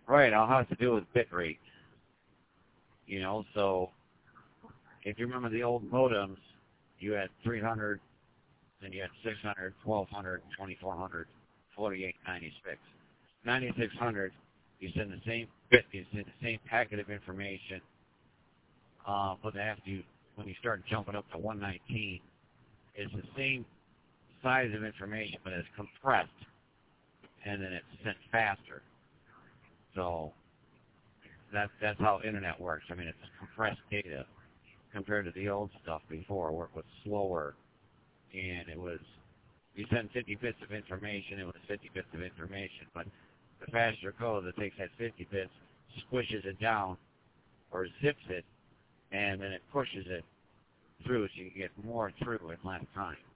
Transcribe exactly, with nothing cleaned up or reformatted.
Right, all has to do with bit rate. You know, so if you remember the old modems, you had three hundred, then you had six hundred, twelve hundred, twenty-four hundred, forty-eight ninety-six. ninety-six hundred, you send the same bit, you send the same packet of information, uh, but after you, when you start jumping up to one nineteen, it's the same size of information, but it's compressed, and then it's sent faster. So that's that's how internet works. I mean, it's compressed data compared to the old stuff before, where it was slower, and it was you send fifty bits of information, it was fifty bits of information, but the faster code that takes that fifty bits, squishes it down, or zips it, and then it pushes it through so you can get more through in less time.